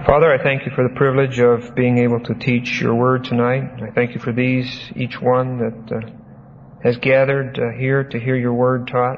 Father, I thank you for the privilege of being able to teach your word tonight. I thank you for each one that has gathered here to hear your word taught.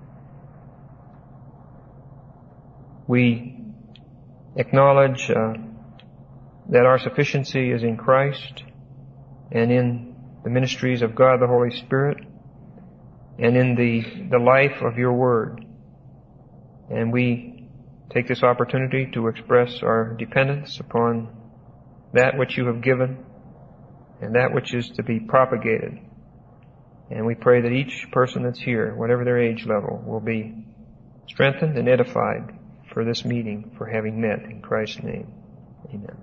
We acknowledge that our sufficiency is in Christ and in the ministries of God the Holy Spirit and in the life of your word. And we take this opportunity to express our dependence upon that which you have given and that which is to be propagated. And we pray that each person that's here, whatever their age level, will be strengthened and edified for this meeting, for having met in Christ's name. Amen.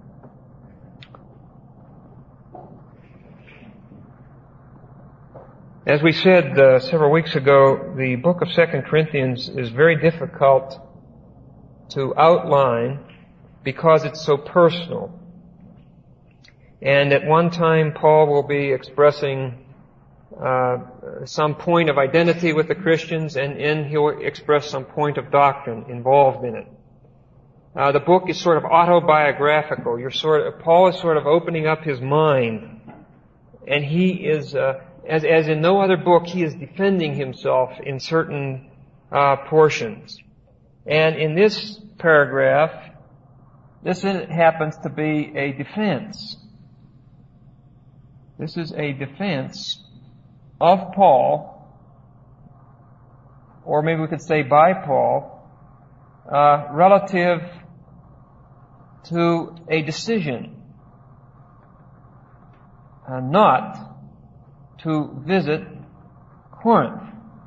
As we said several weeks ago, the book of 2 Corinthians is very difficult to outline because it's so personal. And at one time, Paul will be expressing some point of identity with the Christians, and he'll express some point of doctrine involved in it. The book is sort of autobiographical. Paul is sort of opening up his mind, and he is, as in no other book, he is defending himself in certain portions. And in this paragraph, this happens to be a defense. This is a defense of Paul, or maybe we could say by Paul, relative to a decision not to visit Corinth.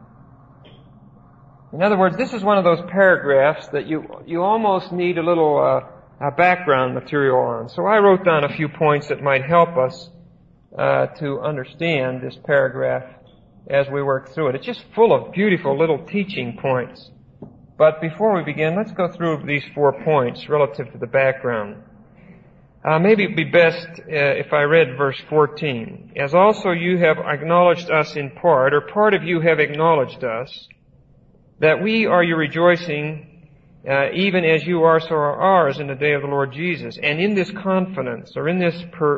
In other words, this is one of those paragraphs that you almost need a little background material on. So I wrote down a few points that might help us to understand this paragraph as we work through it. It's just full of beautiful little teaching points. But before we begin, let's go through these 4 points relative to the background. Maybe it'd be best if I read verse 14. As also you have acknowledged us in part, or part of you have acknowledged us, that we are your rejoicing, even as you are, so are ours in the day of the Lord Jesus. And in this confidence, or in this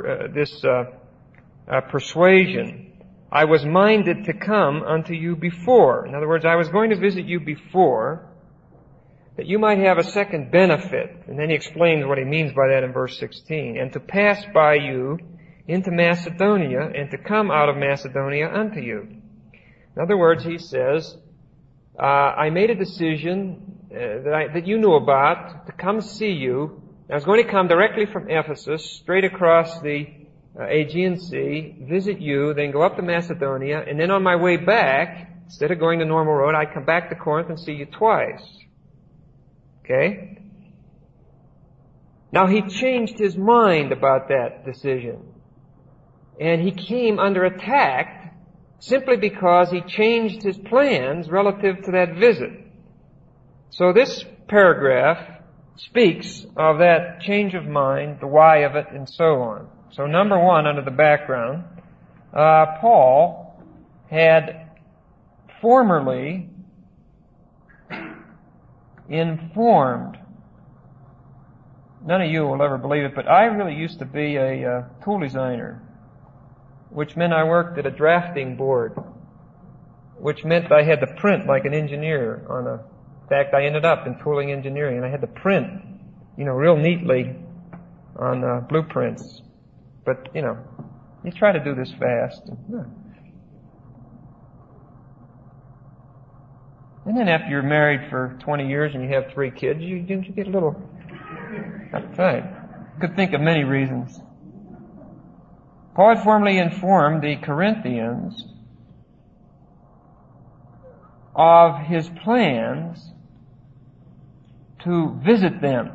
persuasion, I was minded to come unto you before. In other words, I was going to visit you before, that you might have a second benefit. And then he explains what he means by that in verse 16. And to pass by you into Macedonia, and to come out of Macedonia unto you. In other words, he says, I made a decision that you knew about to come see you. I was going to come directly from Ephesus, straight across the Aegean Sea, visit you, then go up to Macedonia, and then on my way back, instead of going the normal road, I'd come back to Corinth and see you twice. Okay? Now he changed his mind about that decision. And he came under attack simply because he changed his plans relative to that visit. So this paragraph speaks of that change of mind, the why of it, and so on. So number one, under the background, Paul had formerly informed, none of you will ever believe it, but I really used to be a tool designer, which meant I worked at a drafting board, which meant I had to print like an engineer in fact, I ended up in tooling engineering, and I had to print, real neatly on blueprints. But, you try to do this fast. And then after you're married for 20 years and you have 3 kids, you get a little uptight. Could think of many reasons. Paul had formerly informed the Corinthians of his plans to visit them.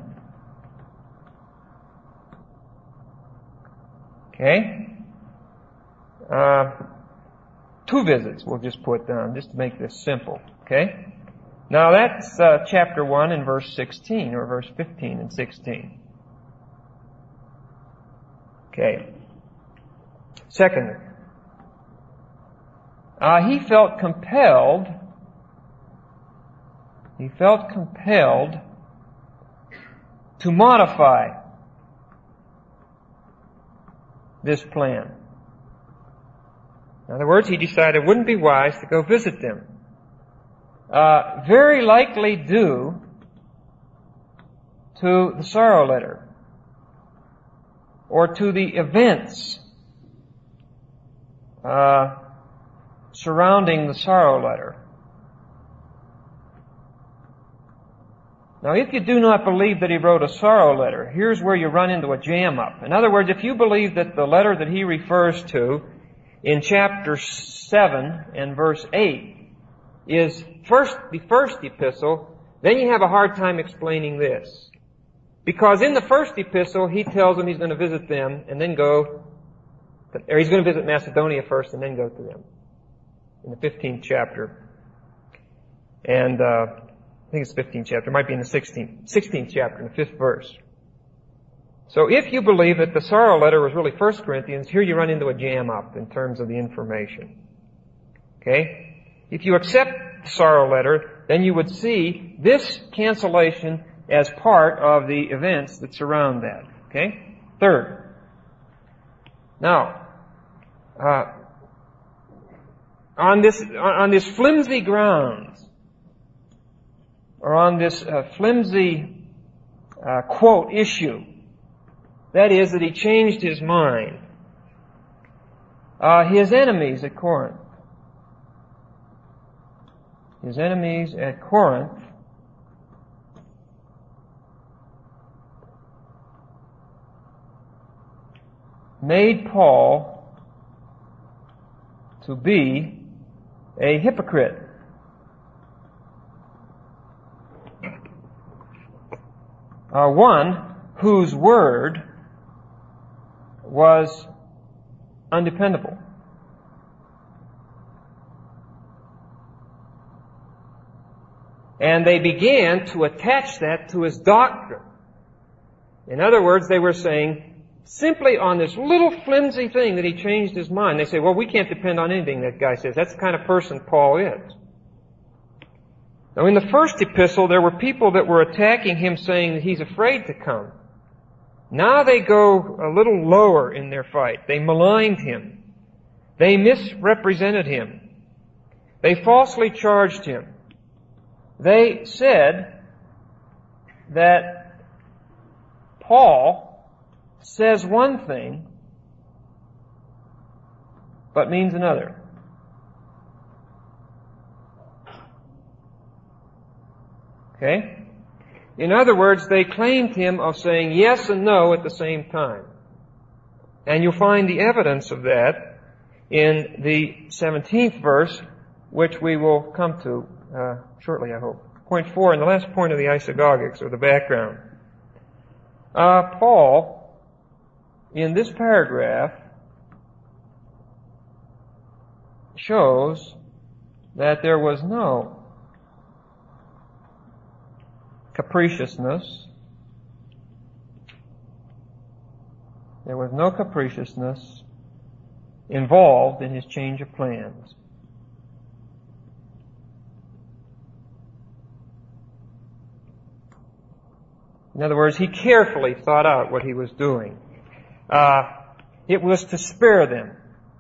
Okay? 2 visits we'll just put down, just to make this simple. Okay? Now that's chapter 1 and verse 16, or verse 15 and 16. Okay. Secondly, he felt compelled to modify this plan. In other words, he decided it wouldn't be wise to go visit them. Very likely due to the sorrow letter, or to the events surrounding the sorrow letter. Now, if you do not believe that he wrote a sorrow letter, here's where you run into a jam-up. In other words, if you believe that the letter that he refers to in chapter 7 and verse 8 is the first epistle, then you have a hard time explaining this. Because in the first epistle, he tells them he's going to visit them and then or he's going to visit Macedonia first and then go to them. In the 15th chapter. And, I think it's the 15th chapter. It might be in the 16th chapter, in the 5th verse. So if you believe that the sorrow letter was really 1 Corinthians, here you run into a jam-up in terms of the information. Okay? If you accept the sorrow letter, then you would see this cancellation as part of the events that surround that. Okay? Third. Now, on this flimsy grounds, or on this flimsy quote issue, that is, that he changed his mind, his enemies at Corinth made Paul to be a hypocrite. One whose word was undependable. And they began to attach that to his doctrine. In other words, they were saying, simply on this little flimsy thing that he changed his mind, they say, well, we can't depend on anything that guy says. That's the kind of person Paul is. Now, in the first epistle, there were people that were attacking him, saying that he's afraid to come. Now they go a little lower in their fight. They maligned him. They misrepresented him. They falsely charged him. They said that Paul says one thing, but means another. Okay? In other words, they claimed him of saying yes and no at the same time. And you'll find the evidence of that in the 17th verse, which we will come to shortly, I hope. Point 4, and the last point of the isagogics, or the background. Paul, in this paragraph, shows that there was no capriciousness. There was no capriciousness involved in his change of plans. In other words, he carefully thought out what he was doing. It was to spare them.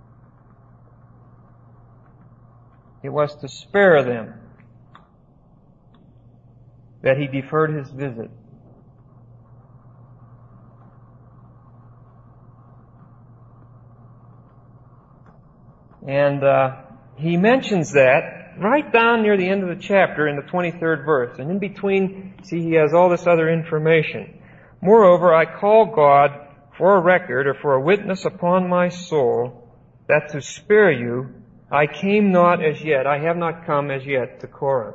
It was to spare them that he deferred his visit. And he mentions that right down near the end of the chapter in the 23rd verse. And in between, see, he has all this other information. Moreover, I call God for a record, or for a witness upon my soul, that to spare you I came not as yet, I have not come as yet to Corinth.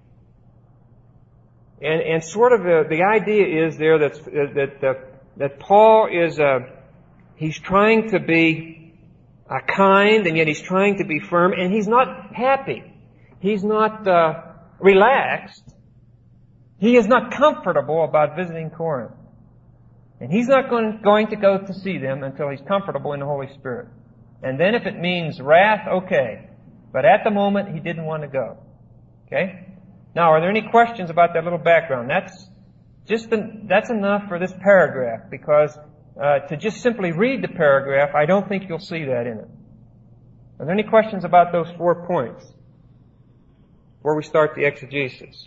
And sort of the idea is there that Paul is, he's trying to be kind, and yet he's trying to be firm, and he's not happy. He's not relaxed. He is not comfortable about visiting Corinth. And he's not going to go to see them until he's comfortable in the Holy Spirit. And then if it means wrath, okay. But at the moment, he didn't want to go. Okay? Now, are there any questions about that little background? That's enough for this paragraph, because to just simply read the paragraph, I don't think you'll see that in it. Are there any questions about those 4 points before we start the exegesis?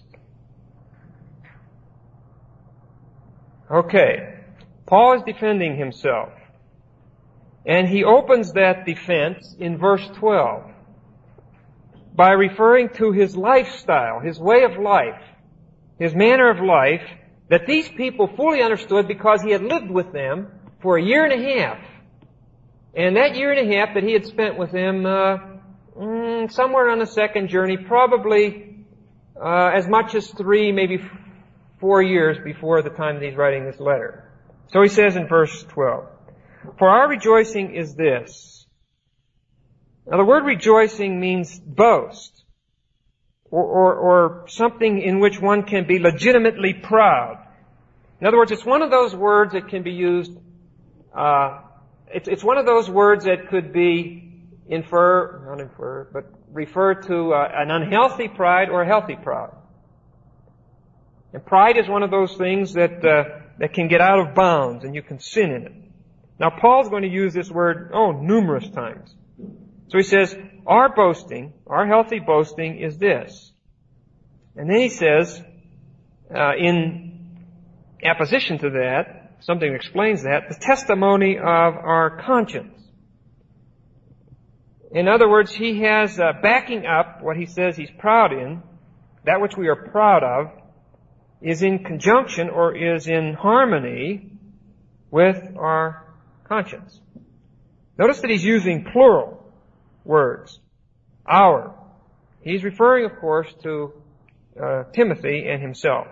Okay. Paul is defending himself. And he opens that defense in verse 12 by referring to his lifestyle, his way of life, his manner of life, that these people fully understood because he had lived with them for a year and a half. And that year and a half that he had spent with them, somewhere on the second journey, probably as much as 3, maybe 4 years before the time that he's writing this letter. So he says in verse 12, "For our rejoicing is this." Now the word rejoicing means boast, or something in which one can be legitimately proud. In other words, it's one of those words that can be used, it's one of those words that could be refer to an unhealthy pride or a healthy pride. And pride is one of those things that can get out of bounds and you can sin in it. Now Paul's going to use this word, numerous times. So he says, our boasting, our healthy boasting is this. And then he says, in opposition to that, something that explains that, the testimony of our conscience. In other words, he has backing up what he says he's proud in, that which we are proud of, is in conjunction or is in harmony with our conscience. Notice that he's using plural words. Our. He's referring, of course, to Timothy and himself.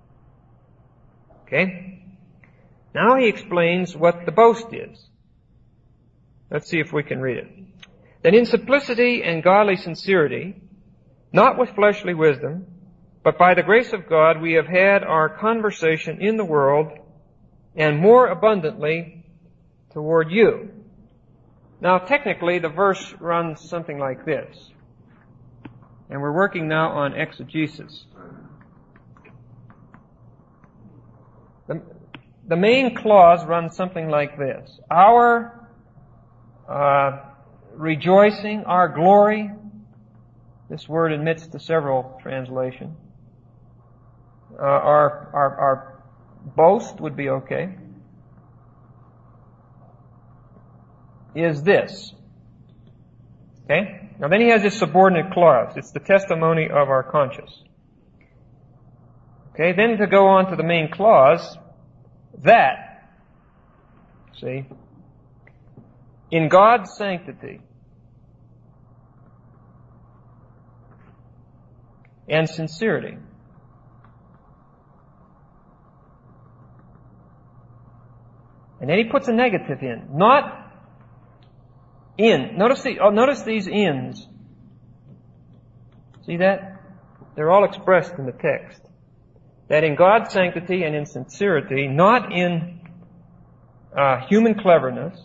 Okay? Now he explains what the boast is. Let's see if we can read it. "That in simplicity and godly sincerity, not with fleshly wisdom, but by the grace of God, we have had our conversation in the world, and more abundantly toward you." Now, technically, the verse runs something like this. And we're working now on exegesis. The main clause runs something like this. Our rejoicing, our glory. This word admits to several translations. Our boast would be okay. Is this. Okay? Now then he has this subordinate clause. It's the testimony of our conscience. Okay, then to go on to the main clause, that. See? In God's sanctity and sincerity. And then he puts a negative in. Not in. Notice these ins. See that? They're all expressed in the text. That in God's sanctity and in sincerity, not in human cleverness,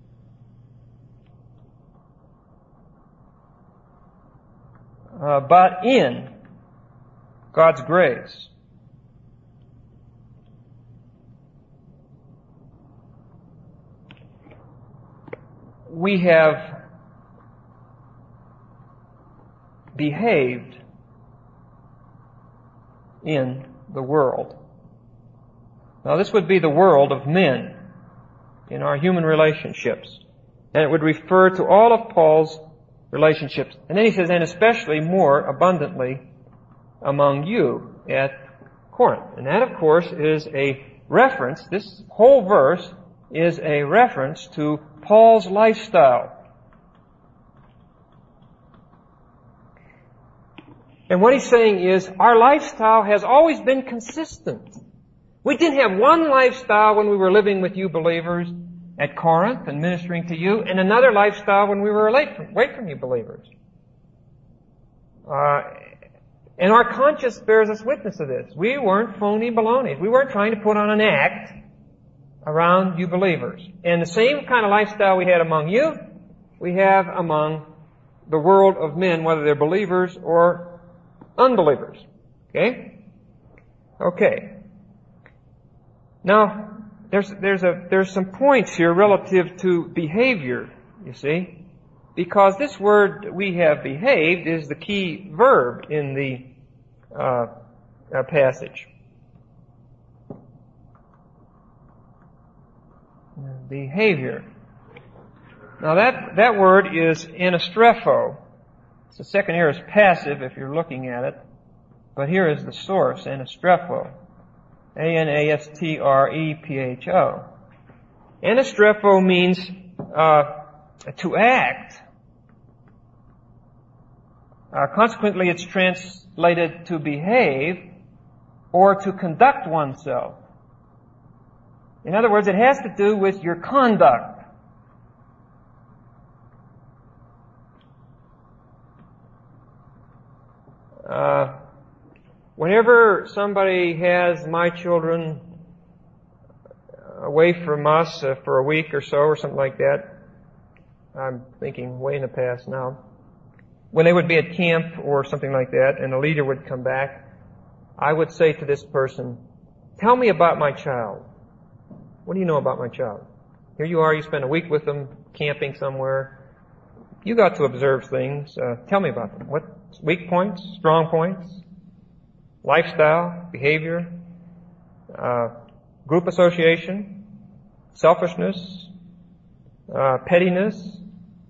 but in God's grace. We have behaved in the world. Now this would be the world of men in our human relationships. And it would refer to all of Paul's relationships. And then he says, and especially more abundantly among you at Corinth. And that, of course, is a reference, this whole verse is a reference to Paul's lifestyle. And what he's saying is, our lifestyle has always been consistent. We didn't have one lifestyle when we were living with you believers at Corinth and ministering to you, and another lifestyle when we were away from you believers. And our conscience bears us witness of this. We weren't phony baloney. We weren't trying to put on an act around you believers. And the same kind of lifestyle we had among you, we have among the world of men, whether they're believers or unbelievers. Okay? Okay. Now, there's some points here relative to behavior, you see, because this word "we have behaved" is the key verb in the passage. Behavior. Now that word is anastrepho. It's the second here is passive if you're looking at it, but here is the source, anastrepho. A-N-A-S-T-R-E-P-H-O. Anastrepho means to act. Consequently, it's translated to behave or to conduct oneself. In other words, it has to do with your conduct. Whenever somebody has my children away from us for a week or so or something like that, I'm thinking way in the past now, when they would be at camp or something like that and the leader would come back, I would say to this person, "Tell me about my child. What do you know about my child? Here you are, you spend a week with them, camping somewhere. You got to observe things. Tell me about them. What weak points, strong points, lifestyle, behavior, group association, selfishness, pettiness,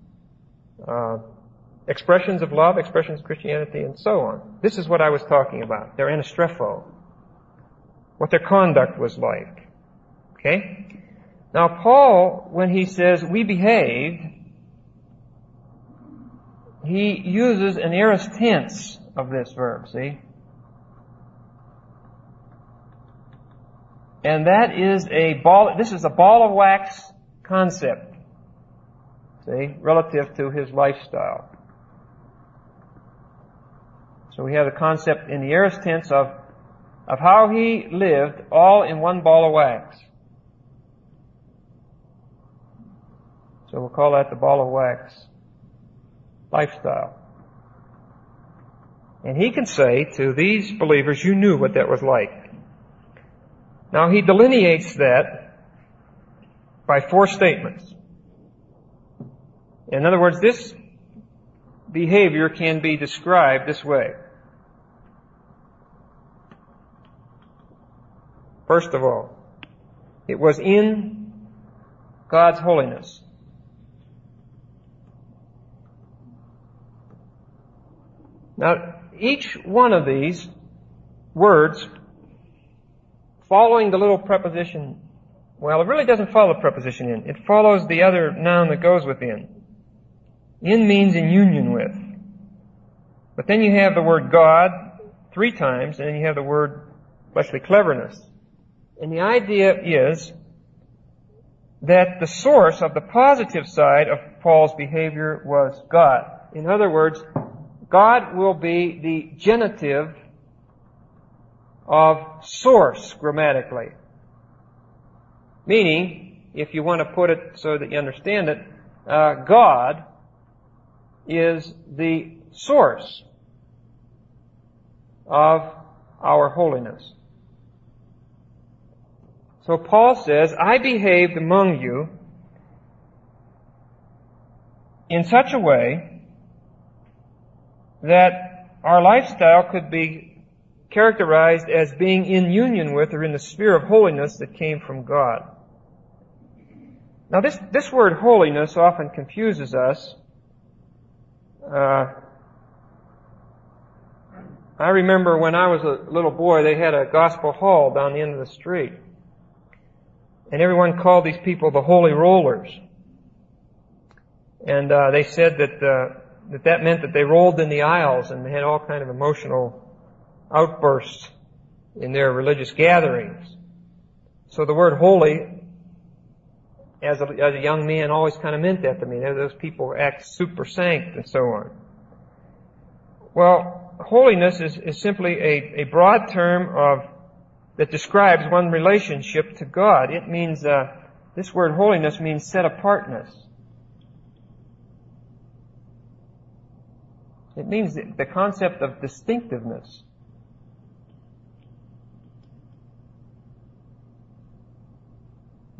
expressions of love, expressions of Christianity, and so on." This is what I was talking about. Their anastrepho. What their conduct was like. Okay? Now Paul, when he says "we behaved," he uses an aorist tense of this verb, see? And that is this is a ball of wax concept, see, relative to his lifestyle. So we have the concept in the aorist tense of how he lived all in one ball of wax. So we'll call that the ball of wax lifestyle. And he can say to these believers, you knew what that was like. Now he delineates that by 4 statements. In other words, this behavior can be described this way. First of all, it was in God's holiness. Now, each one of these words, following the little preposition, well, it really doesn't follow the preposition in. It follows the other noun that goes with in. In means in union with. But then you have the word God 3 times, and then you have the word fleshly cleverness. And the idea is that the source of the positive side of Paul's behavior was God. In other words, God will be the genitive of source grammatically. Meaning, if you want to put it so that you understand it, God is the source of our holiness. So Paul says, I behaved among you in such a way that our lifestyle could be characterized as being in union with or in the sphere of holiness that came from God. Now this word holiness often confuses us. I remember when I was a little boy, they had a gospel hall down the end of the street. And everyone called these people the Holy Rollers. And they said that meant that they rolled in the aisles and they had all kind of emotional outbursts in their religious gatherings. So the word holy, as a young man, always kind of meant that to me. Those people act super sanct and so on. Well, holiness is simply a broad term that describes one relationship to God. It means, this word holiness means set apartness. It means the concept of distinctiveness.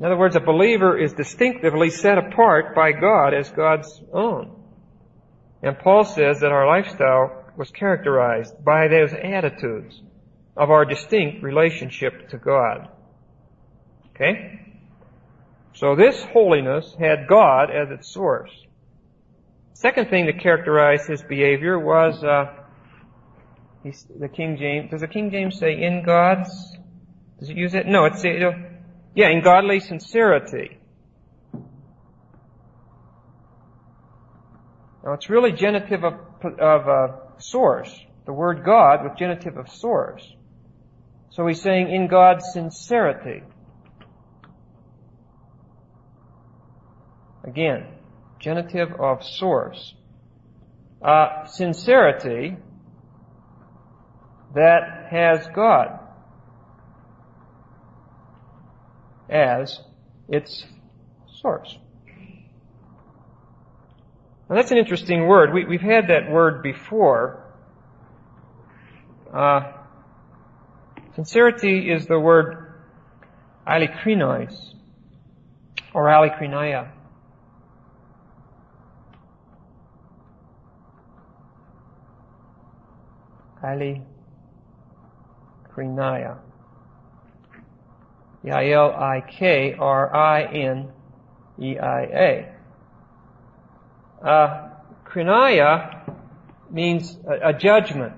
In other words, a believer is distinctively set apart by God as God's own. And Paul says that our lifestyle was characterized by those attitudes of our distinct relationship to God. Okay? So this holiness had God as its source. Second thing that characterized his behavior was, the King James, does the King James say in God's? Does it use it? No, it's, in godly sincerity. Now it's really genitive of source. The word God with genitive of source. So he's saying in God's sincerity. Again, genitive of source. Sincerity that has God as its source. Now that's an interesting word. We've had that word before. Sincerity is the word eilikrinois or eilikrinaia. Eilikrinaia. Eilikrinaia. Krinaia means a judgment.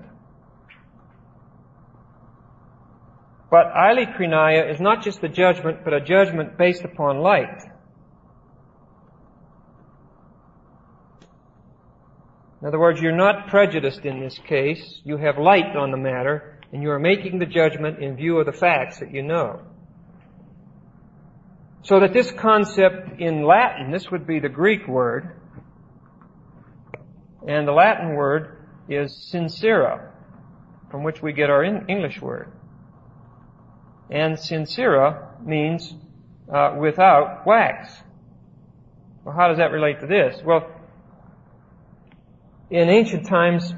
But eilikrinaia is not just a judgment, but a judgment based upon light. In other words, you're not prejudiced in this case. You have light on the matter, and you are making the judgment in view of the facts that you know. So that this concept in Latin, this would be the Greek word, and the Latin word is sincera, from which we get our English word. And sincera means without wax. Well, how does that relate to this? Well, in ancient times,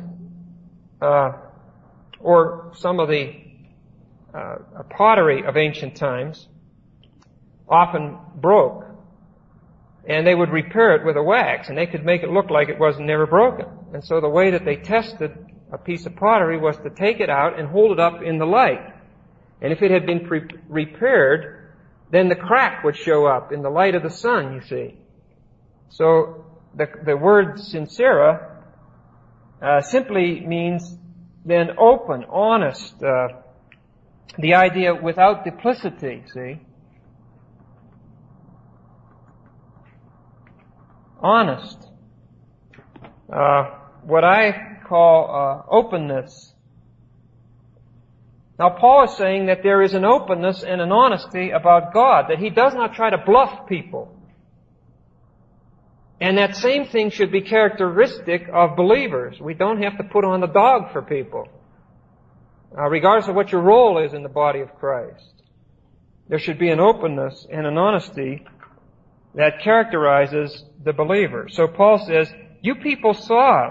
or some of the pottery of ancient times, often broke, and they would repair it with a wax, and they could make it look like it was never broken. And so the way that they tested a piece of pottery was to take it out and hold it up in the light. And if it had been repaired, then the crack would show up in the light of the sun, you see. So the word sincera simply means then open, honest, the idea without duplicity, see. Honest. What I call openness. Now Paul is saying that there is an openness and an honesty about God, that he does not try to bluff people. And that same thing should be characteristic of believers. We don't have to put on the dog for people, regardless of what your role is in the body of Christ. There should be an openness and an honesty that characterizes the believer. So Paul says, you people saw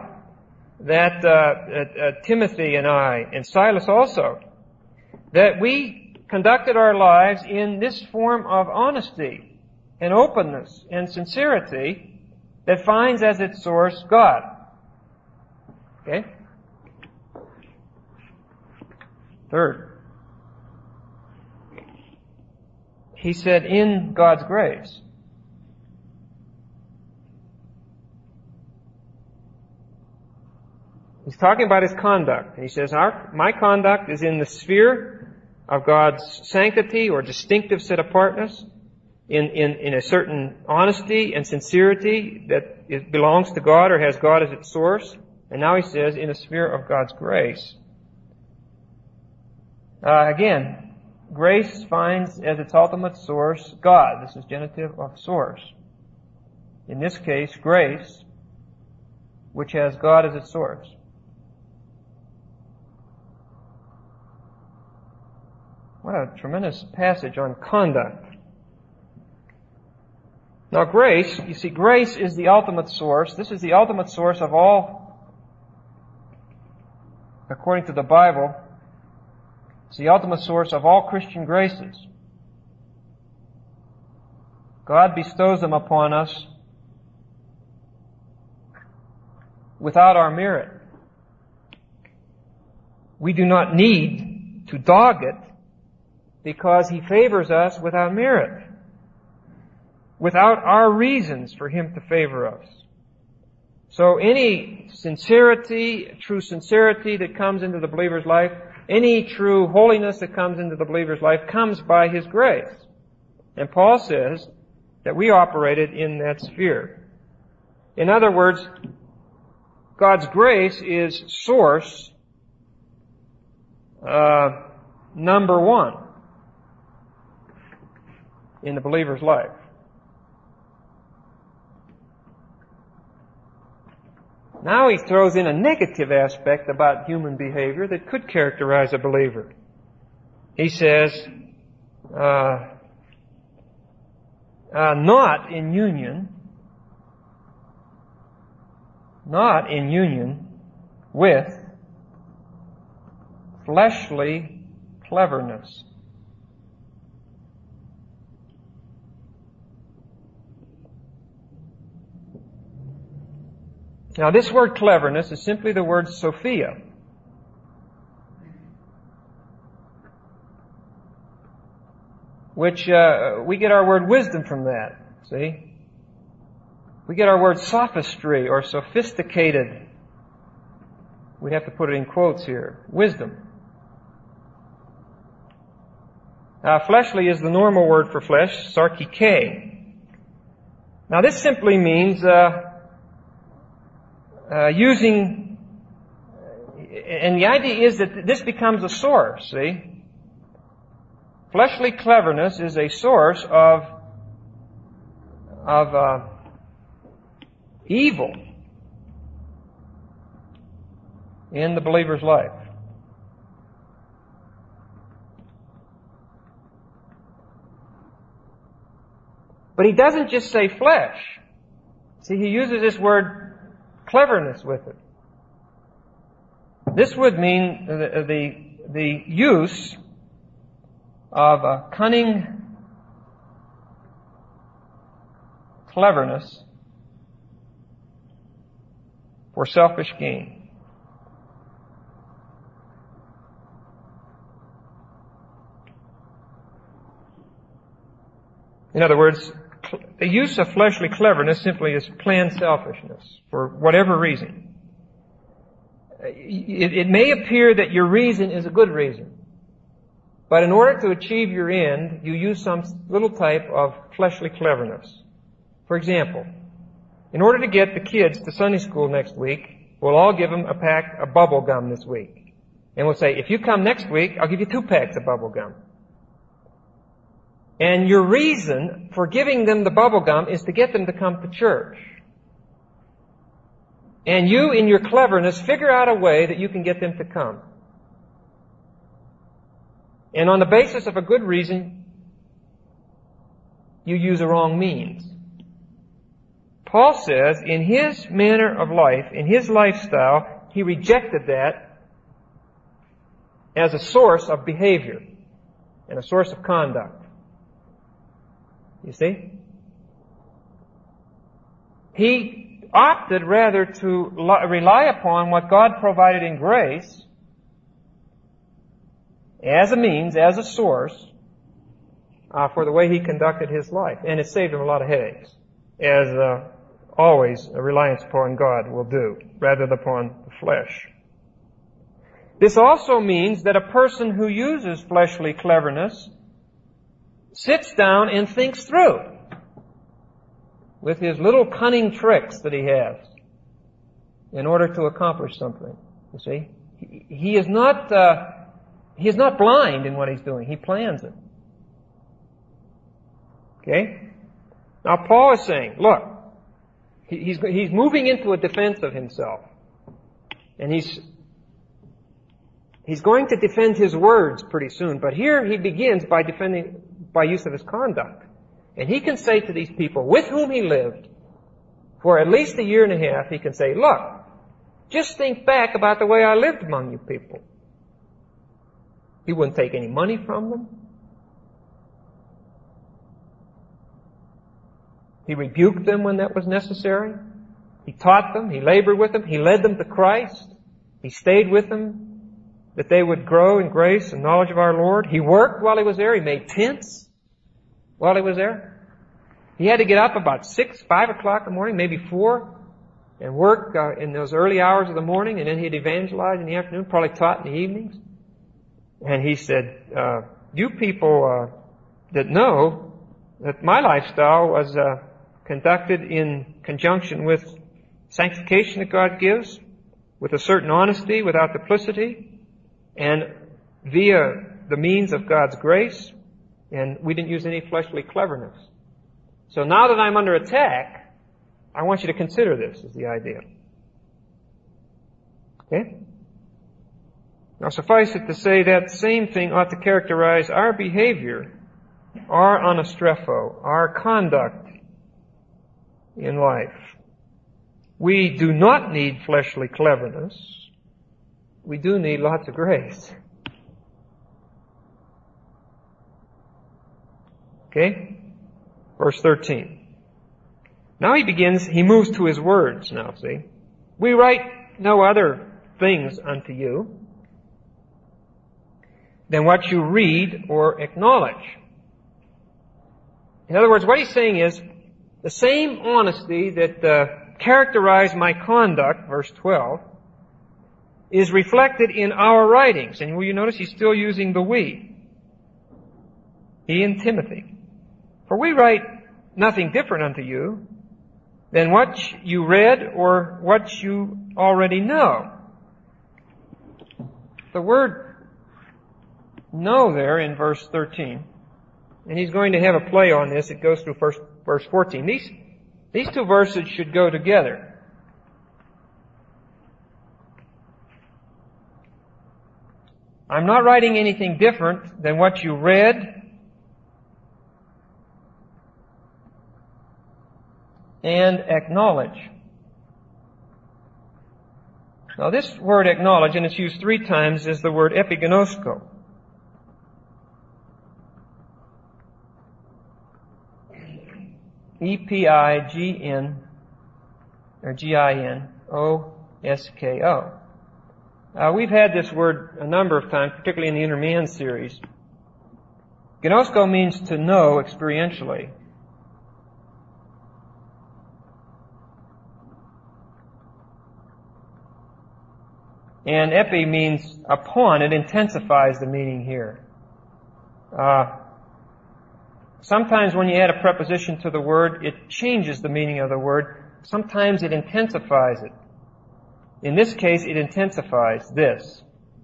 that Timothy and I, and Silas also, that we conducted our lives in this form of honesty and openness and sincerity that finds as its source God. Okay? Third, he said, in God's grace. He's talking about his conduct. And he says, my conduct is in the sphere of God's sanctity or distinctive set-apartness, in a certain honesty and sincerity that it belongs to God or has God as its source. And now he says, in a sphere of God's grace. Again, grace finds as its ultimate source God. This is genitive of source. In this case, grace, which has God as its source. What a tremendous passage on conduct. Now grace, you see, grace is the ultimate source. This is the ultimate source of all, according to the Bible, it's the ultimate source of all Christian graces. God bestows them upon us without our merit. We do not need to dog it because He favors us without merit, without our reasons for Him to favor us. So any sincerity, true sincerity that comes into the believer's life, any true holiness that comes into the believer's life comes by His grace. And Paul says that we operated in that sphere. In other words, God's grace is source number one in the believer's life. Now he throws in a negative aspect about human behavior that could characterize a believer. He says, not in union with fleshly cleverness. Now, this word cleverness is simply the word Sophia. Which we get our word wisdom from that, see? We get our word sophistry or sophisticated. We have to put it in quotes here. Wisdom. Fleshly is the normal word for flesh, sarkike. Now, this simply means using, and the idea is that this becomes a source, see? Fleshly cleverness is a source of evil in the believer's life. But he doesn't just say flesh. See, he uses this word cleverness with it. This would mean the use of a cunning cleverness for selfish gain. In other words, the use of fleshly cleverness simply is planned selfishness for whatever reason. It may appear that your reason is a good reason, but in order to achieve your end, you use some little type of fleshly cleverness. For example, in order to get the kids to Sunday school next week, we'll all give them a pack of bubble gum this week. And we'll say, if you come next week, I'll give you 2 packs of bubble gum. And your reason for giving them the bubble gum is to get them to come to church. And you, in your cleverness, figure out a way that you can get them to come. And on the basis of a good reason, you use the wrong means. Paul says, in his manner of life, in his lifestyle, he rejected that as a source of behavior and a source of conduct. You see? He opted rather to rely upon what God provided in grace as a means, as a source, for the way he conducted his life. And it saved him a lot of headaches, as always a reliance upon God will do, rather than upon the flesh. This also means that a person who uses fleshly cleverness sits down and thinks through with his little cunning tricks that he has in order to accomplish something. You see? He is not blind in what he's doing. He plans it. Okay? Now Paul is saying, look, he's moving into a defense of himself. And he's going to defend his words pretty soon, but here he begins by defending by use of his conduct. And he can say to these people with whom he lived for at least 1.5 years, he can say, look, just think back about the way I lived among you people. He wouldn't take any money from them. He rebuked them when that was necessary. He taught them. He labored with them. He led them to Christ. He stayed with them that they would grow in grace and knowledge of our Lord. He worked while he was there. He made tents while he was there. He had to get up about 6, 5 o'clock in the morning, maybe 4, and work in those early hours of the morning, and then he'd evangelize in the afternoon, probably taught in the evenings. And he said, you people that know that my lifestyle was conducted in conjunction with sanctification that God gives, with a certain honesty, without duplicity, and via the means of God's grace, and we didn't use any fleshly cleverness. So now that I'm under attack, I want you to consider this, is the idea. Okay? Now suffice it to say that same thing ought to characterize our behavior, our anastrepho, our conduct in life. We do not need fleshly cleverness. We do need lots of grace. Okay? Verse 13. Now he moves to his words now, see. We write no other things unto you than what you read or acknowledge. In other words, what he's saying is, the same honesty that characterized my conduct, verse 12, is reflected in our writings. And will you notice he's still using the we. He and Timothy. For we write nothing different unto you than what you read or what you already know. The word know there in verse 13, and he's going to have a play on this. It goes through verse 14. These two verses should go together. I'm not writing anything different than what you read and acknowledge. Now this word acknowledge, and it's used 3 times, is the word epiginosko. E-P-I-G-N, or G-I-N-O-S-K-O. We've had this word a number of times, particularly in the Inner Man series. Gnosko means to know experientially. And epi means upon. It intensifies the meaning here. Sometimes when you add a preposition to the word, it changes the meaning of the word. Sometimes it intensifies it. In this case, it intensifies this.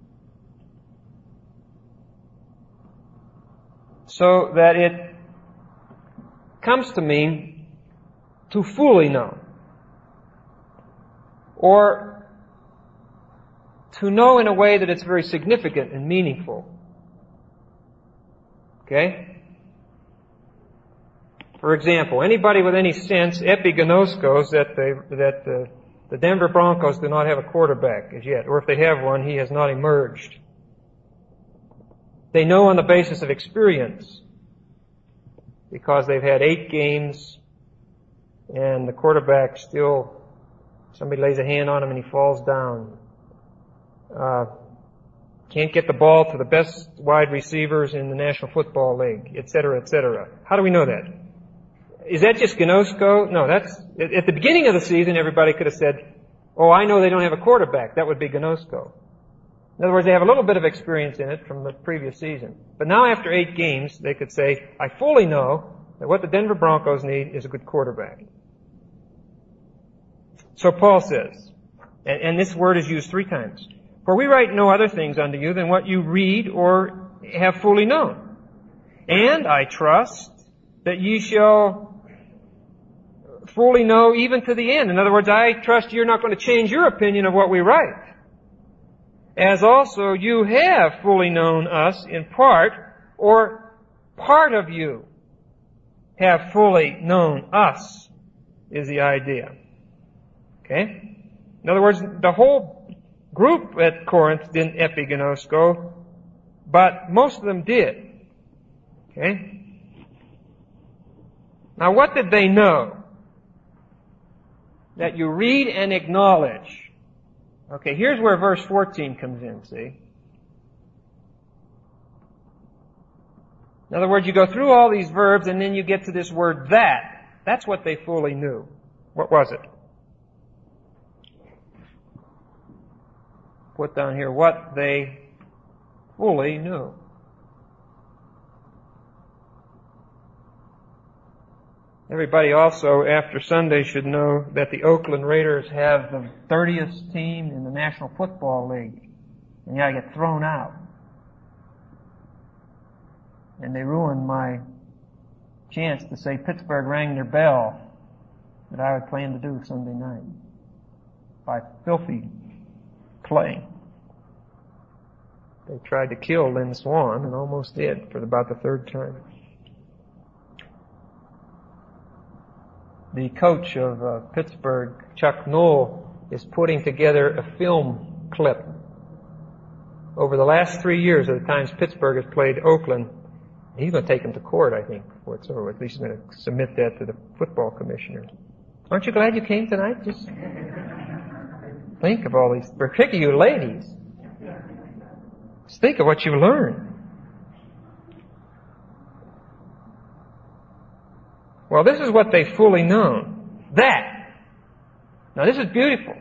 So that it comes to mean to fully know. Or to know in a way that it's very significant and meaningful. Okay? For example, anybody with any sense, epiginoskos, that the Denver Broncos do not have a quarterback as yet, or if they have one, he has not emerged. They know on the basis of experience, because they've had 8 games, and the quarterback still, somebody lays a hand on him and he falls down. Can't get the ball to the best wide receivers in the National Football League, etc., etc. How do we know that? Is that just gnosko? No, that's, at the beginning of the season, everybody could have said, oh, I know they don't have a quarterback. That would be gnosko. In other words, they have a little bit of experience in it from the previous season. But now after 8 games, they could say, I fully know that what the Denver Broncos need is a good quarterback. So Paul says, and this word is used 3 times, for we write no other things unto you than what you read or have fully known. And I trust that ye shall fully know even to the end. In other words, I trust you're not going to change your opinion of what we write. As also you have fully known us in part, or part of you have fully known us, is the idea. Okay? In other words, the whole group at Corinth didn't epiginosko, but most of them did. Okay? Now, what did they know? That you read and acknowledge. Okay, here's where verse 14 comes in, see? In other words, you go through all these verbs and then you get to this word that. That's what they fully knew. What was it? Put down here what they fully knew. Everybody also, after Sunday, should know that the Oakland Raiders have the 30th team in the National Football League. And I get thrown out. And they ruined my chance to say Pittsburgh rang their bell that I had planned to do Sunday night by filthy playing. They tried to kill Lynn Swann and almost did for about the third time. The coach of Pittsburgh, Chuck Noll, is putting together a film clip over the last 3 years of the times Pittsburgh has played Oakland. He's going to take them to court, I think, before it's over. At least he's going to submit that to the football commissioner. Aren't you glad you came tonight? Just think of all these, particularly you ladies. Just think of what you learned. Well, this is what they fully known. That. Now, this is beautiful.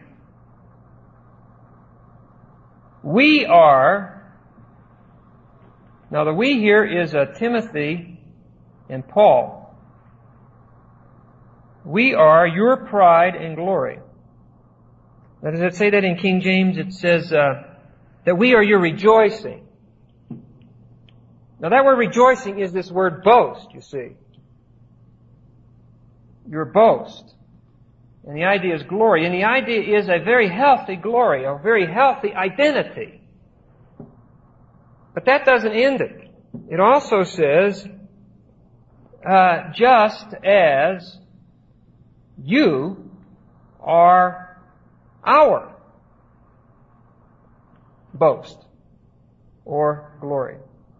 We are, now the we here is Timothy and Paul. We are your pride and glory. Now, does it say that in King James? It says that we are your rejoicing. Now, that word rejoicing is this word boast, you see. Your boast. And the idea is glory. And the idea is a very healthy glory, a very healthy identity. But that doesn't end it. It also says, just as you are our boast or glory.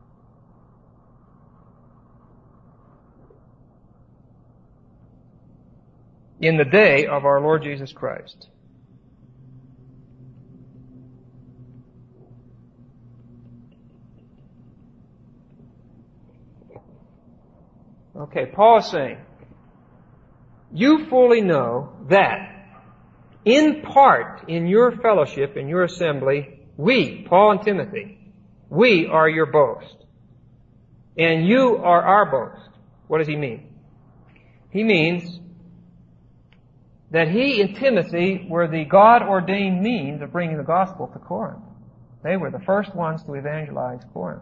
In the day of our Lord Jesus Christ. Okay, Paul is saying, you fully know that in part in your fellowship, in your assembly, we, Paul and Timothy, we are your boast. And you are our boast. What does he mean? He means that he and Timothy were the God-ordained means of bringing the gospel to Corinth. They were the first ones to evangelize Corinth.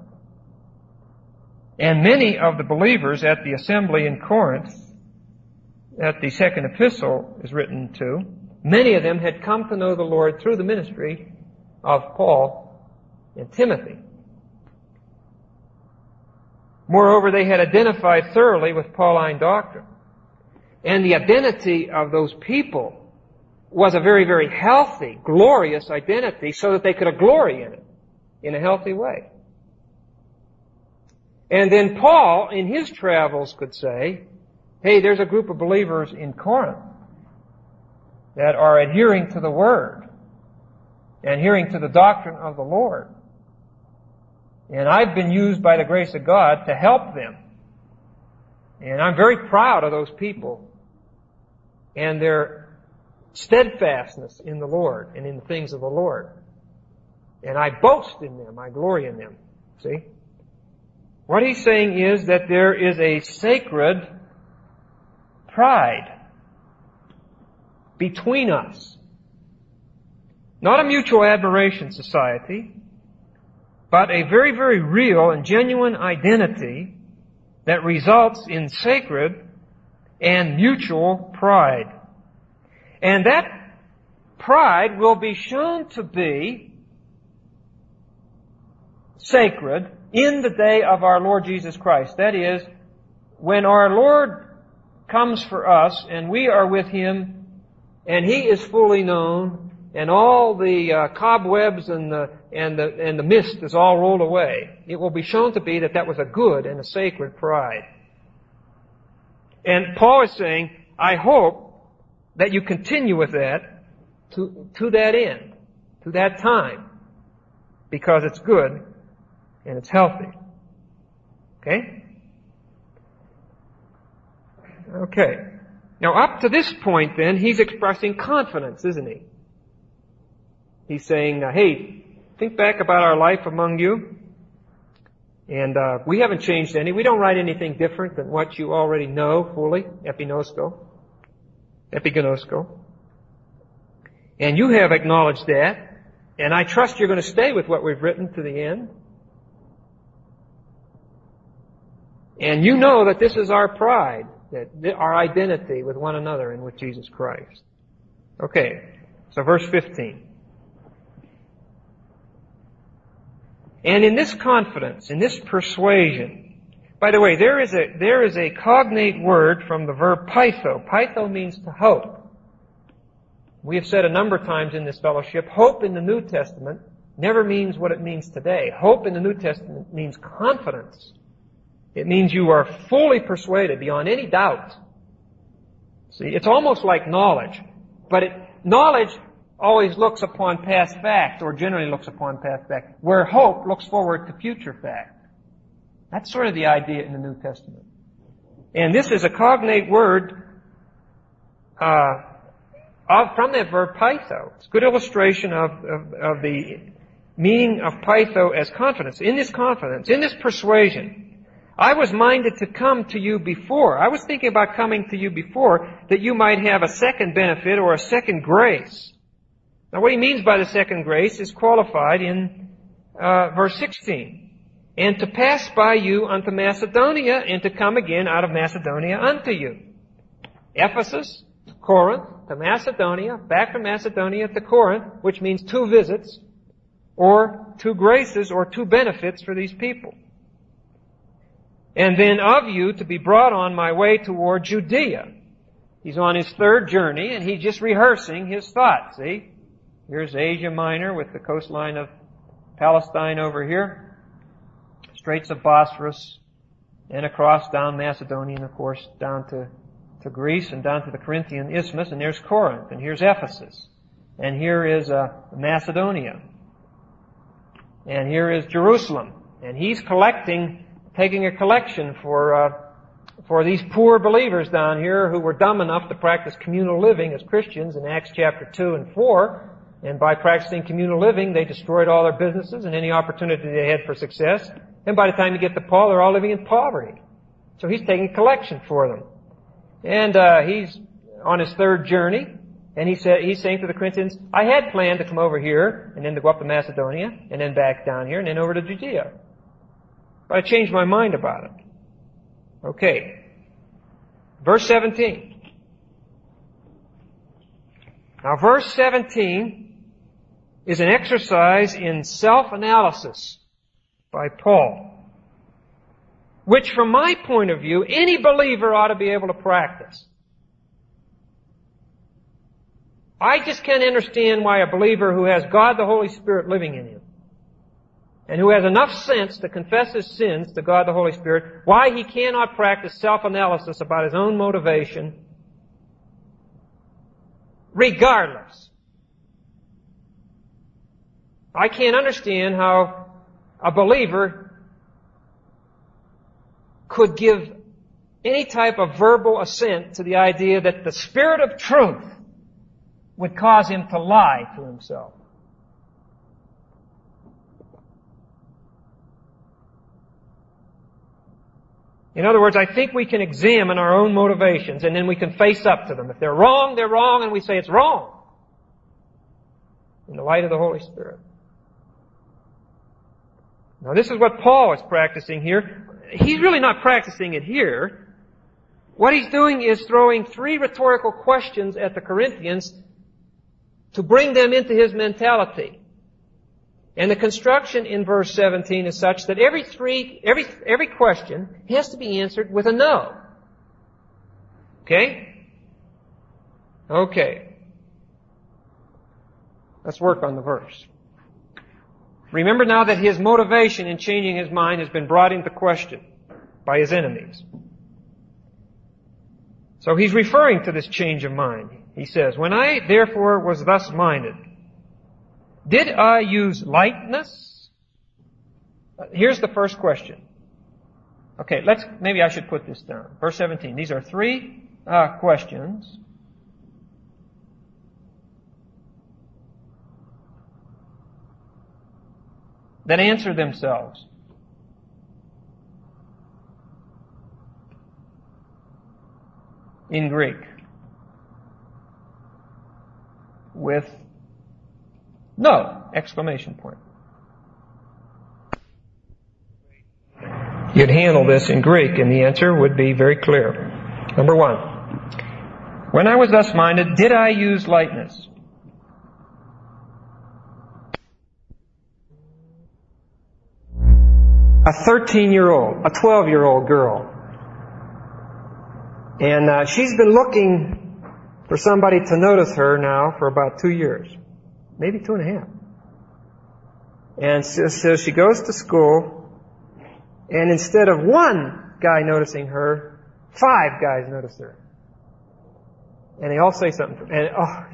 And many of the believers at the assembly in Corinth, that the second epistle is written to, many of them had come to know the Lord through the ministry of Paul and Timothy. Moreover, they had identified thoroughly with Pauline doctrine. And the identity of those people was a very, very healthy, glorious identity so that they could glory in it in a healthy way. And then Paul, in his travels, could say, hey, there's a group of believers in Corinth that are adhering to the Word, adhering to the doctrine of the Lord. And I've been used by the grace of God to help them. And I'm very proud of those people and their steadfastness in the Lord and in the things of the Lord. And I boast in them. I glory in them. See? What he's saying is that there is a sacred pride between us. Not a mutual admiration society, but a very, very real and genuine identity that results in sacred and mutual pride. And that pride will be shown to be sacred in the day of our Lord Jesus Christ. That is, when our Lord comes for us and we are with Him and He is fully known and all the cobwebs and the mist is all rolled away, it will be shown to be that that was a good and a sacred pride. And Paul is saying, I hope that you continue with that to that end, to that time, because it's good and it's healthy. Okay? Okay. Now up to this point then, he's expressing confidence, isn't he? He's saying, hey, think back about our life among you. And we haven't changed any. We don't write anything different than what you already know fully, epignosko. And you have acknowledged that. And I trust you're going to stay with what we've written to the end. And you know that this is our pride, that our identity with one another and with Jesus Christ. Okay, so verse 15. And in this confidence, in this persuasion, by the way, there is a cognate word from the verb pytho. Pytho means to hope. We have said a number of times in this fellowship, hope in the New Testament never means what it means today. Hope in the New Testament means confidence. It means you are fully persuaded beyond any doubt. See, it's almost like knowledge. But knowledge always looks upon past fact, or generally looks upon past fact, where hope looks forward to future fact. That's sort of the idea in the New Testament. And this is a cognate word from that verb pytho. It's a good illustration of the meaning of pytho as confidence. In this confidence, in this persuasion, I was minded to come to you before. I was thinking about coming to you before that you might have a second benefit or a second grace. Now what he means by the second grace is qualified in verse 16. And to pass by you unto Macedonia, and to come again out of Macedonia unto you. Ephesus, Corinth, to Macedonia, back from Macedonia to Corinth, which means 2 visits, or 2 graces, or 2 benefits for these people. And then of you to be brought on my way toward Judea. He's on his 3rd journey, and he's just rehearsing his thoughts, see? Here's Asia Minor with the coastline of Palestine over here. Straits of Bosphorus, and across down Macedonia, and of course down to Greece and down to the Corinthian Isthmus, and there's Corinth, and here's Ephesus. And here is Macedonia. And here is Jerusalem. And he's taking a collection for these poor believers down here who were dumb enough to practice communal living as Christians in Acts chapter 2 and 4. And by practicing communal living, they destroyed all their businesses and any opportunity they had for success. And by the time you get to Paul, they're all living in poverty. So he's taking a collection for them. And he's on his 3rd journey. And he's saying to the Corinthians, I had planned to come over here and then to go up to Macedonia and then back down here and then over to Judea. But I changed my mind about it. Okay. Verse 17. Now verse 17 is an exercise in self-analysis by Paul, which from my point of view, any believer ought to be able to practice. I just can't understand why a believer who has God the Holy Spirit living in him, and who has enough sense to confess his sins to God the Holy Spirit, why he cannot practice self-analysis about his own motivation, regardless. I can't understand how a believer could give any type of verbal assent to the idea that the Spirit of truth would cause him to lie to himself. In other words, I think we can examine our own motivations and then we can face up to them. If they're wrong, and we say it's wrong in the light of the Holy Spirit. Now this is what Paul is practicing here. He's really not practicing it here. What he's doing is throwing 3 rhetorical questions at the Corinthians to bring them into his mentality. And the construction in verse 17 is such that every question has to be answered with a no. Okay? Okay. Let's work on the verse. Remember now that his motivation in changing his mind has been brought into question by his enemies. So he's referring to this change of mind. He says, when I therefore was thus minded, did I use lightness? Here's the first question. Okay, maybe I should put this down. Verse 17. These are three questions. That answer themselves. In Greek. With no exclamation point. You'd handle this in Greek, and the answer would be very clear. Number one, when I was thus minded, did I use lightness? A 13-year-old, a 12-year-old girl. And she's been looking for somebody to notice her now for about 2 years. Maybe 2.5. And so she goes to school, and instead of one guy noticing her, 5 guys notice her. And they all say something. And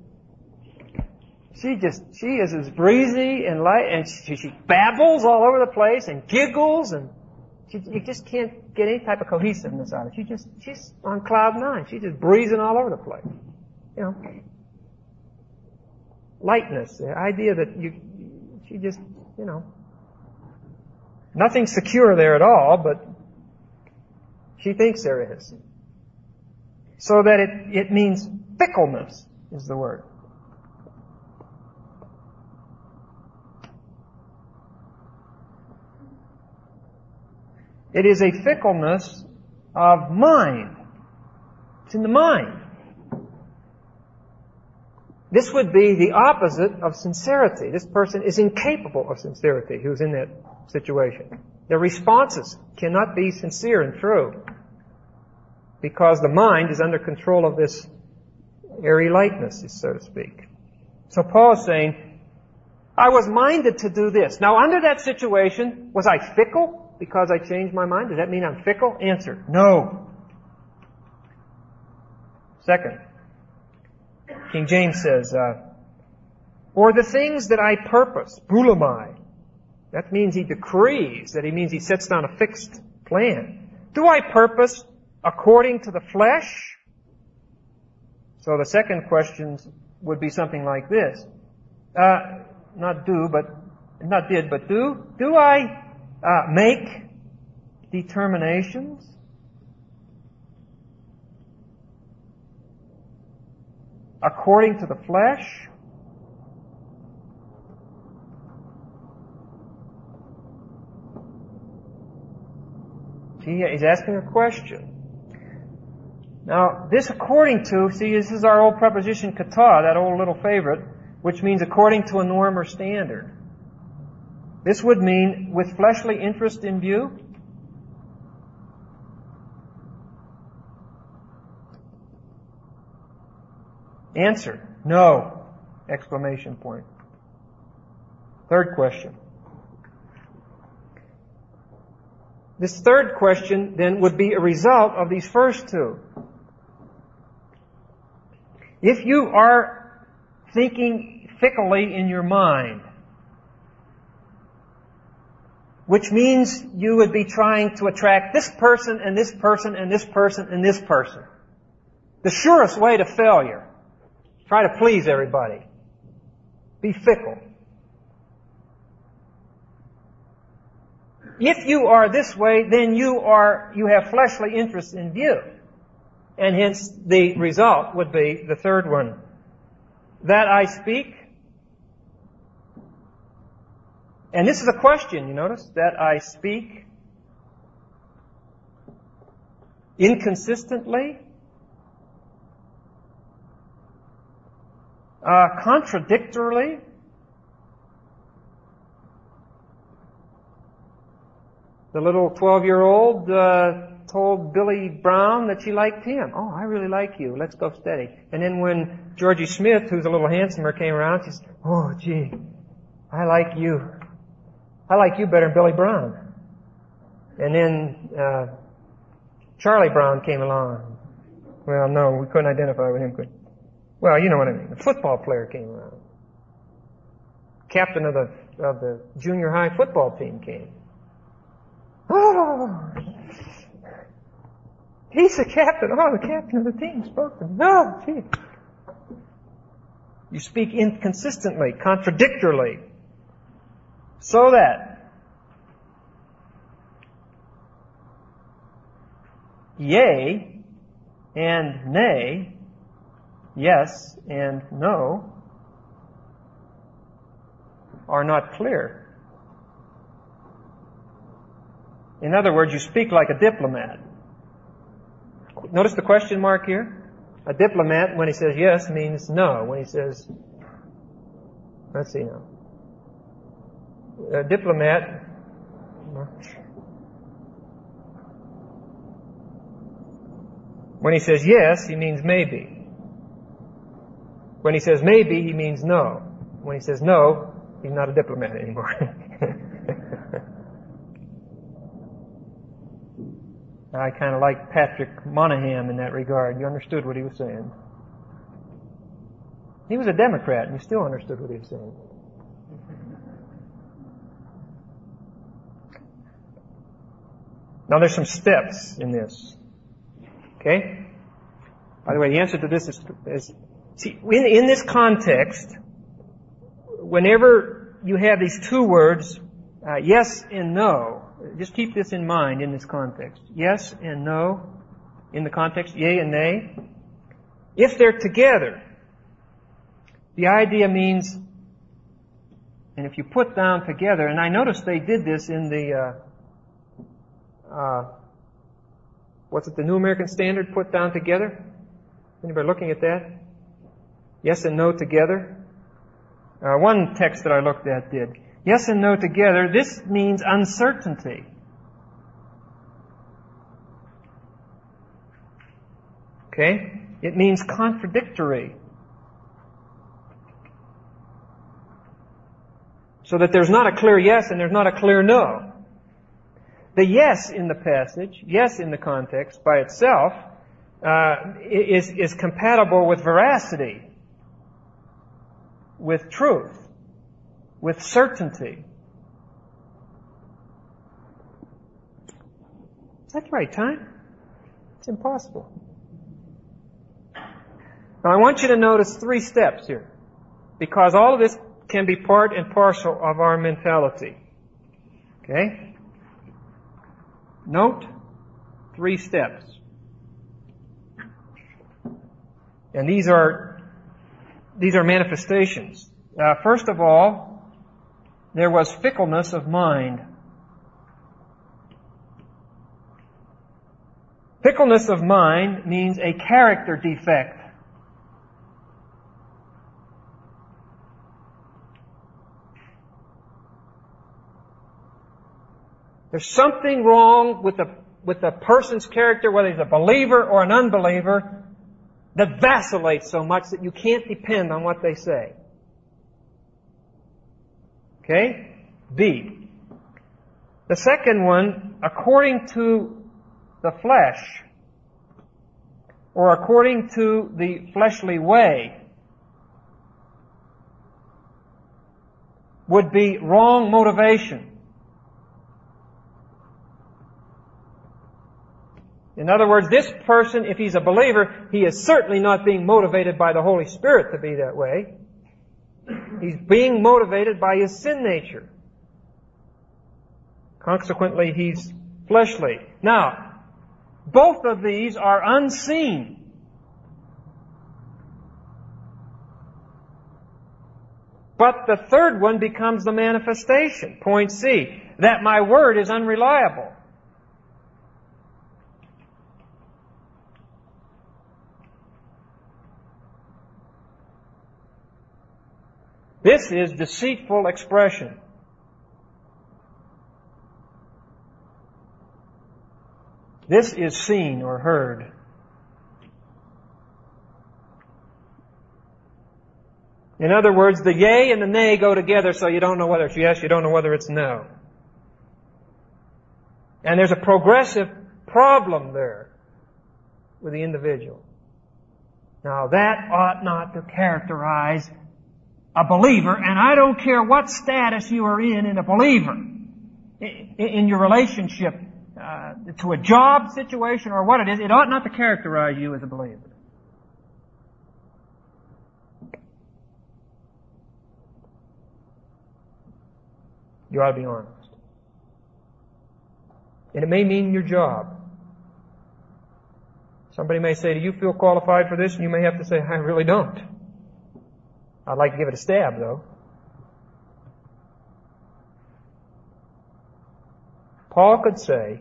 she is as breezy and light, and she babbles all over the place and giggles, and you just can't get any type of cohesiveness out of it. She's on cloud 9. She's just breezing all over the place. You know, lightness, the idea that she just, you know, nothing secure there at all, but she thinks there is. So that it means fickleness is the word. It is a fickleness of mind. It's in the mind. This would be the opposite of sincerity. This person is incapable of sincerity who's in that situation. Their responses cannot be sincere and true because the mind is under control of this airy lightness, so to speak. So Paul is saying, I was minded to do this. Now, under that situation, was I fickle? Because I changed my mind? Does that mean I'm fickle? Answer, no. Second, King James says, or the things that I purpose, boulamai. That means he decrees, that he means he sets down a fixed plan. Do I purpose according to the flesh? So the second question would be something like this. Not do. Do I make determinations according to the flesh? He's asking a question. Now, this according to, this is our old preposition kata, that old little favorite, which means according to a norm or standard. This would mean with fleshly interest in view. Answer, no! Exclamation point. Third question. This third question then would be a result of these first two. If you are thinking fickly in your mind, which means you would be trying to attract this person and this person and this person and this person. The surest way to failure. Try to please everybody. Be fickle. If you are this way, then you have fleshly interests in view. And hence the result would be the third one. That I speak. And this is a question, you notice? That I speak inconsistently, contradictorily, the little 12-year-old told Billy Brown that she liked him. Oh, I really like you. Let's go steady. And then when Georgie Smith, who's a little handsomer, came around, she said, oh, gee, I like you. I like you better than Billy Brown. And then Charlie Brown came along. Well, no, we couldn't identify with him, could we? Well, you know what I mean. The football player came around. Captain of the junior high football team came. Oh! He's the captain. Oh, the captain of the team spoke to me. Oh, gee. You speak inconsistently, contradictorily, so that yea and nay, yes and no, are not clear. In other words, you speak like a diplomat. Notice the question mark here? A diplomat, when he says yes, means no. When he says, let's see now. A diplomat, when he says yes, he means maybe. When he says maybe, he means no. When he says no, he's not a diplomat anymore. I kind of like Patrick Monahan in that regard. You understood what he was saying. He was a Democrat, and you still understood what he was saying. Now there's some steps in this. Okay? By the way, the answer to this is see, in this context, whenever you have these two words, yes and no, just keep this in mind in this context. Yes and no, in the context, yea and nay. If they're together, the idea means, and if you put down together, and I noticed they did this in the, the New American Standard, put down together? Anybody looking at that? Yes and no together? One text that I looked at did. Yes and no together, this means uncertainty. Okay? It means contradictory. So that there's not a clear yes and there's not a clear no. The yes in the passage, yes in the context by itself, is compatible with veracity, with truth, with certainty. Is that the right time? It's impossible. Now I want you to notice 3 steps here, because all of this can be part and parcel of our mentality. Okay? Note 3 steps. And these are manifestations. First of all, there was fickleness of mind. Fickleness of mind means a character defect. There's something wrong with the person's character, whether he's a believer or an unbeliever, that vacillates so much that you can't depend on what they say. Okay? B. The second one, according to the flesh, or according to the fleshly way, would be wrong motivation. In other words, this person, if he's a believer, he is certainly not being motivated by the Holy Spirit to be that way. He's being motivated by his sin nature. Consequently, he's fleshly. Now, both of these are unseen. But the third one becomes the manifestation. Point C, that my word is unreliable. This is deceitful expression. This is seen or heard. In other words, the yea and the nay go together, so you don't know whether it's yes, you don't know whether it's no. And there's a progressive problem there with the individual. Now that ought not to characterize a believer, and I don't care what status you are in a believer, in your relationship to a job situation or what it is, it ought not to characterize you as a believer. You ought to be honest. And it may mean your job. Somebody may say, do you feel qualified for this? And you may have to say, I really don't. I'd like to give it a stab, though. Paul could say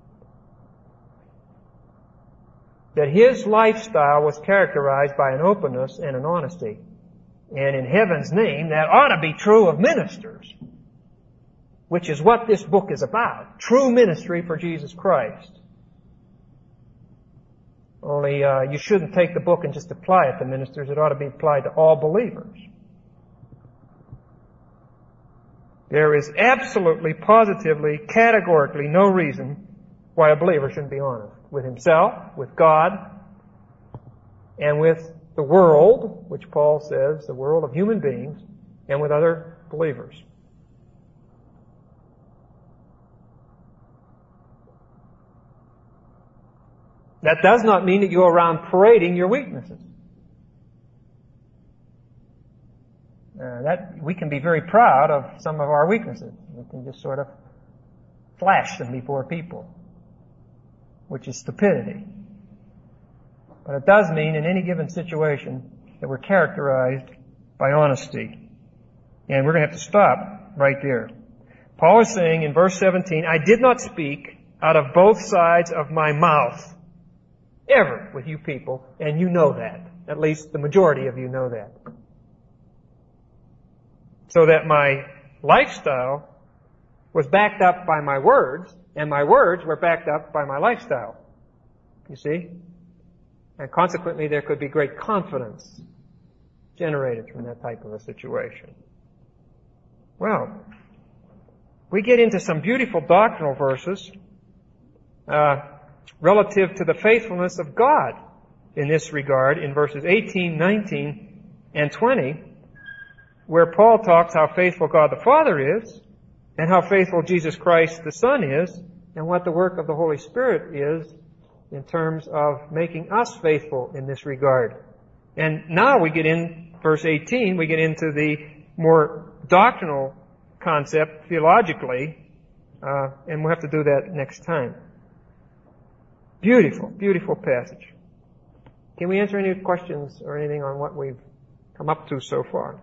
that his lifestyle was characterized by an openness and an honesty. And in heaven's name, that ought to be true of ministers, which is what this book is about. True ministry for Jesus Christ. Only you shouldn't take the book and just apply it to ministers. It ought to be applied to all believers. There is absolutely, positively, categorically no reason why a believer shouldn't be honest with himself, with God, and with the world, which Paul says, the world of human beings, and with other believers. That does not mean that you go around parading your weaknesses. We can be very proud of some of our weaknesses. We can just sort of flash them before people, which is stupidity. But it does mean in any given situation that we're characterized by honesty. And we're going to have to stop right there. Paul is saying in verse 17, I did not speak out of both sides of my mouth ever with you people, and you know that. At least the majority of you know that. So that my lifestyle was backed up by my words, and my words were backed up by my lifestyle. You see? And consequently, there could be great confidence generated from that type of a situation. Well, we get into some beautiful doctrinal verses relative to the faithfulness of God in this regard in verses 18, 19, and 20, where Paul talks how faithful God the Father is, and how faithful Jesus Christ the Son is, and what the work of the Holy Spirit is in terms of making us faithful in this regard. And now we get in verse 18, we get into the more doctrinal concept theologically, and we'll have to do that next time. Beautiful, beautiful passage. Can we answer any questions or anything on what we've come up to so far?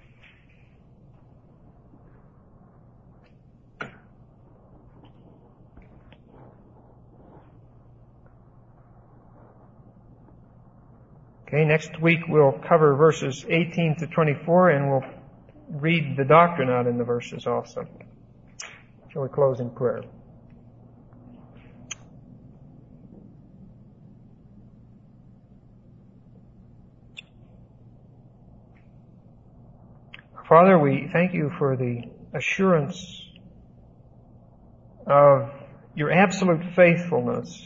Okay, next week we'll cover verses 18 to 24, and we'll read the doctrine out in the verses also. Shall we close in prayer? Father, we thank you for the assurance of your absolute faithfulness,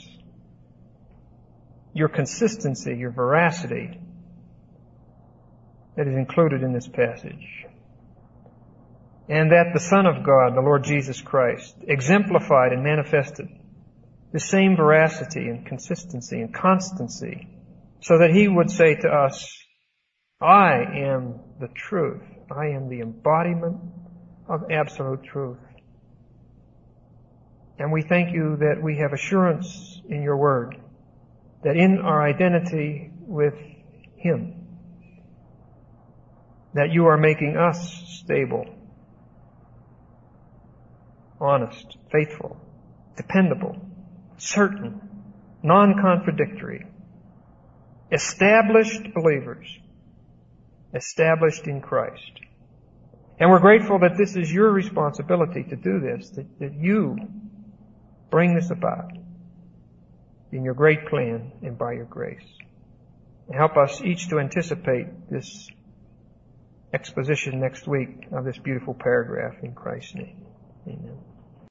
your consistency, your veracity that is included in this passage. And that the Son of God, the Lord Jesus Christ, exemplified and manifested the same veracity and consistency and constancy so that he would say to us, I am the truth. I am the embodiment of absolute truth. And we thank you that we have assurance in your word, that in our identity with him, that you are making us stable, honest, faithful, dependable, certain, non-contradictory, established believers, established in Christ. And we're grateful that this is your responsibility to do this, that you bring this about in your great plan and by your grace. And help us each to anticipate this exposition next week of this beautiful paragraph in Christ's name. Amen.